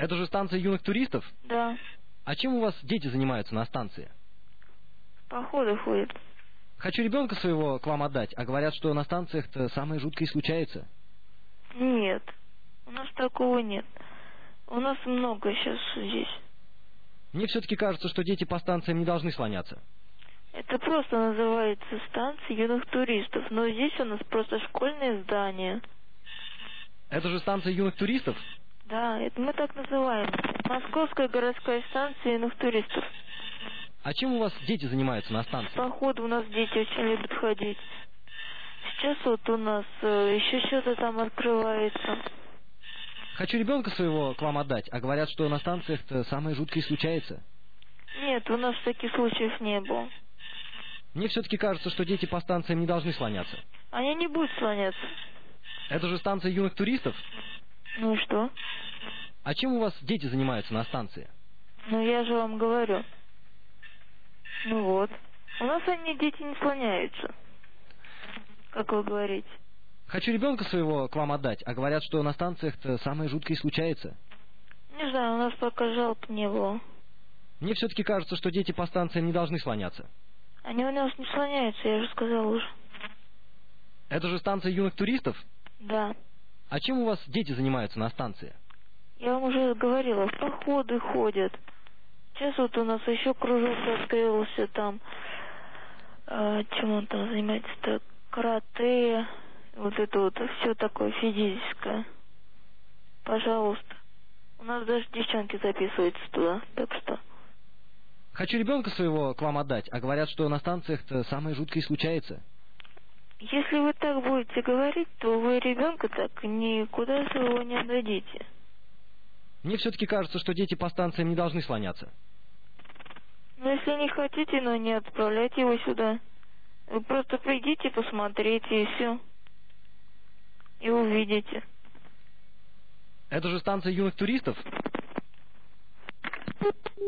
Это же станция юных туристов? Да. А чем у вас дети занимаются на станции? Походы ходят. Хочу ребенка своего к вам отдать, а говорят, что на станциях-то самое жуткое и случается. Нет. У нас такого нет. У нас много сейчас здесь. Мне все-таки кажется, что дети по станциям не должны слоняться. Это просто называется станция юных туристов. Но здесь у нас просто школьное здание. Это же станция юных туристов? Да, это мы так называем. Московская городская станция юных туристов. А чем у вас дети занимаются на станции? Походу у нас дети очень любят ходить. Сейчас вот у нас еще что-то там открывается. Хочу ребенка своего к вам отдать, а говорят, что на станциях-то самое жуткое и случается. Нет, у нас таких случаев не было. Мне все-таки кажется, что дети по станциям не должны слоняться. Они не будут слоняться. Это же станция юных туристов? Ну и что? А чем у вас дети занимаются на станции? Ну я же вам говорю. Ну вот. У нас они, дети, не слоняются. Как вы говорите. Хочу ребенка своего к вам отдать, а говорят, что на станциях-то самое жуткое и случается. Не знаю, у нас пока жалоб не было. Мне все-таки кажется, что дети по станциям не должны слоняться. Они у нас не слоняются, я же сказал уже. Это же станция юных туристов? Да. А чем у вас дети занимаются на станции? Я вам уже говорила, в походы ходят. Сейчас вот у нас еще кружок открылся там. Чем он там занимается-то? Карате. Вот это вот все такое физическое. Пожалуйста. У нас даже девчонки записываются туда. Так что... Хочу ребенка своего к вам отдать, а говорят, что на станциях-то самое жуткое и случается. Если вы так будете говорить, то вы ребенка так никуда своего не отдадите. Мне все-таки кажется, что дети по станциям не должны слоняться. Но если не хотите, но не отправляйте его сюда. Вы просто придите, посмотрите и все. И увидите. Это же станция юных туристов?